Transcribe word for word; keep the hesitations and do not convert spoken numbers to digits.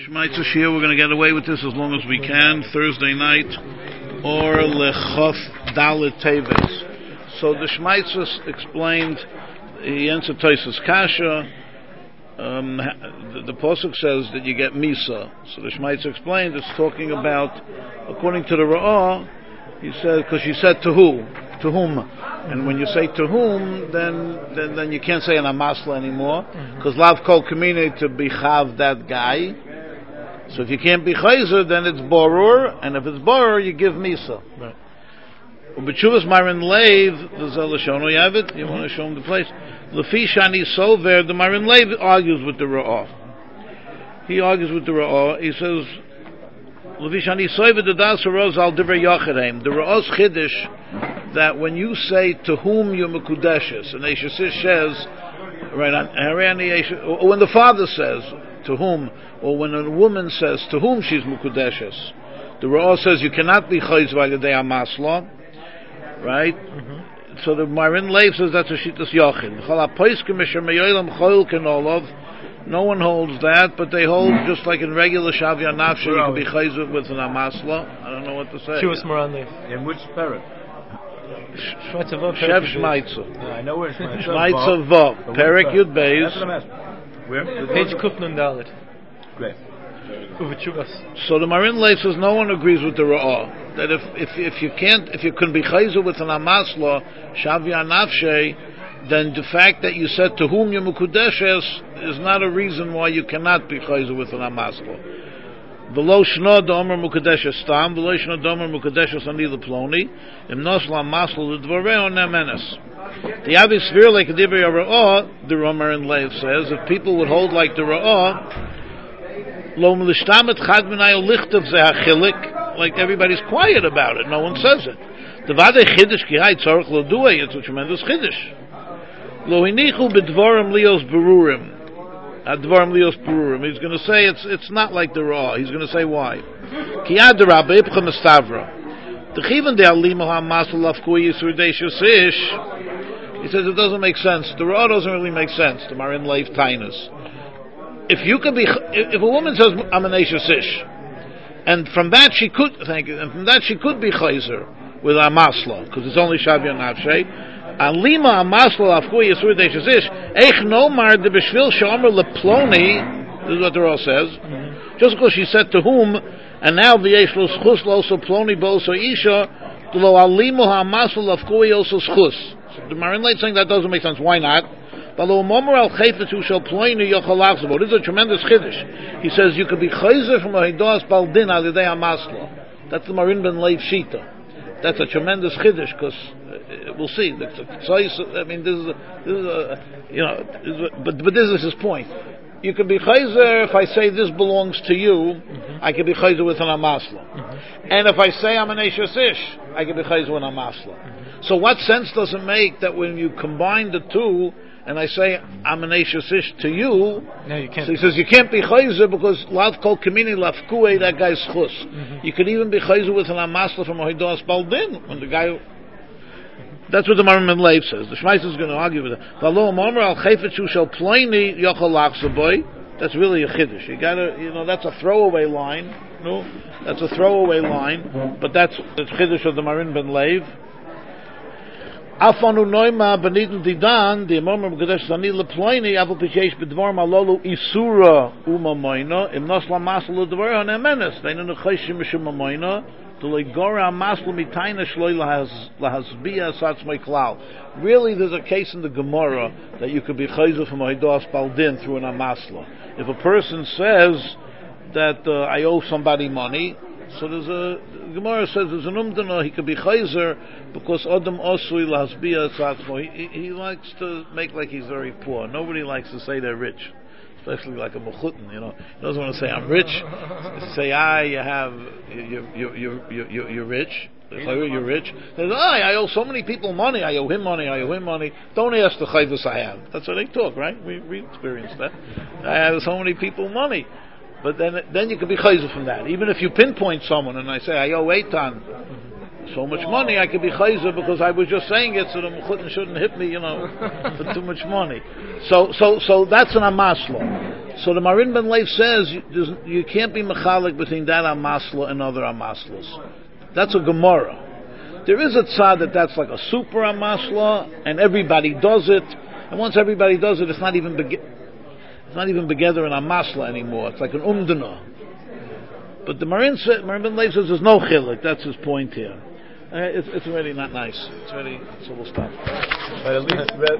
Shmaitza Shir, we're going to get away with this as long as we can. Thursday night, or Lechof Dalet Teves. So the Shmaitza explained, he answered Tosfos Kasha. Um, the, the Pasuk says that you get Misa. So the Shmaitza explained, it's talking about, according to the Ra'ah, he said, because she said to who? To whom? And when you say to whom, then then, then you can't say an Amasla anymore, because Lav Kol Kamine to be Chav that guy. So if you can't be Chayzer, then it's Borur, and if it's Borur, you give Misa. Right. B'tshuvas Marin Leiv, the Zelashono Yavit, you want to show him the place? Lefi Shani Sover, the Marin Leiv argues with the Ra'ah. He argues with the Ra'ah. He says, Lefi Shani Sover, the Das Roz al Divrei Yochadim. The Ra'ah's Chiddush, that when you say to whom you're Mekudeshes, and Eishasish says, right, or when the father says to whom, or when a woman says to whom she's Mekudeshes, the Ra'ah says you cannot be Chayz V'Yadei Amasla, right? Mm-hmm. So the Marin Leiv says that's a Shittas Yochin. No one holds that, but they hold just like in regular Shavya Nafshe, you can be Chayz with an Amasla. I don't know what to say. She was Maran Leiv. In which parent? Shev Shmaitza. I know where Shmaitza. Shmaitza Vav. Perek Yud Beis. That's what I'm asking. Where? Page Kufnun Dalet. Great. So the Marin Leiv says no one agrees with the Ra'ah that if if if you can't if you can be chayzer with an amasla shavya nafshe, then the fact that you said to whom you mekudeshes is not a reason why you cannot be chayzer with an amasla. V'lo shno domer mukadeshes stam, v'lo shno domer mukadeshes ani leploni, im nosla masla l'dvoreo nemenes. The Avi Svir like the Ra'ah, the Marin Leiv says, if people would hold like the Ra'ah, lo melishtamet chad minay lichtav zehachilik, like everybody's quiet about it, no one says it. The vade chiddush ki hay tzarich lo duay, it's a tremendous chiddush. Lo hinichu b'dvarim lios berurim. Advarim lios berurim. He's going to say it's it's not like the Ra'ah. He's going to say why. Ki ad rabbe ipcha mestavra. The chivan de alima ha'masel lafkui yisur deishus ish. He says it doesn't make sense. The Ra'ah doesn't really make sense. The Marin Leiv Tainus. If you can be, if a woman says I'm an Eishes Ish, and from that she could, thank you, and from that she could be chayzer with a masla, because it's only shavya nafshe. Alima a masla afku yisur deishes ish. Eich nomar de b'shvil shomer leploni. This is what the Ra'ah says. Mm-hmm. Just because she said to whom, and now the yesh lo schus lo so ploni bo so isha, lo alima ha masla afku yoso schus. So the Marin Leiv saying that doesn't make sense. Why not? This is a tremendous chiddush. He says you could be chayzer from a hidas baldin al yedei hamasla. That's the Marin ben Leiv shita. That's a tremendous chiddush because uh, we'll see. I mean, this is a, this is a, you know, this is a, but but this is his point. You could be chayzer if I say this belongs to you. Mm-hmm. I could be chayzer with an amasla, mm-hmm. and if I say I'm an eishes ish, I could be chayzer with an amasla. Mm-hmm. So what sense does it make that when you combine the two? And I say, I'm an Eishes Ish to you. No, you can't. So he says, you can't be Chayzer because Lav Kol Kamini Lafkue, that guy's Chus. Mm-hmm. You could even be Chayzer with an Amasla from a Hidas Baldin. When the guy, mm-hmm. That's what the Marin ben Leiv says. The Shmaitza is going to argue with it. V'alo Momer al Chayfetzu shel Ploini Yochel Lachzaboy. That's really a Chiddush. You gotta, you know, that's a throwaway line. No? That's a throwaway line. But that's the Chiddush of the Marin ben Leiv. Afanu noima benidl didan the imam mekadesh zani leploini aval pishesh bedvar malolu isura uma moina im nasla maslu dvar hanemenes they no chayshim mishum moina to legora maslu mitayna shloi lahas lahasbia satz meiklal. Really, there's a case in the Gemara that you could be chayzer from a hidas baldin through an amasla. If a person says that uh, I owe somebody money. So there's a Gemara says there's an umdana he could be chayzer because Adam Osui Lahasbia Satzmo. He, he likes to make like he's very poor. Nobody likes to say they're rich, especially like a mechutin. You know, he doesn't want to say I'm rich. Say ah, you have you you you you you you're rich. You're rich. Says ah, I owe so many people money. I owe him money. I owe him money. Don't ask the chayvus I have. That's what they talk, right? We we experienced that. I have so many people money. But then, then you can be chayzer from that. Even if you pinpoint someone and I say I owe Eitan so much money, I could be chayzer because I was just saying it so the mechutin shouldn't hit me, you know, for too much money. So, so, so that's an amasla. So the Marin Ben Leif says you, you can't be mechalik between that amasla and other amaslas. That's a Gemara. There is a tzad that that's like a super amasla, and everybody does it. And once everybody does it, it's not even bege- it's not even together an amasla anymore. It's like an umdana. But the Marin, Marin Ben Leif says there's no chilik. That's his point here. Uh, it's, it's really not nice. It's really, so we'll stop. But at least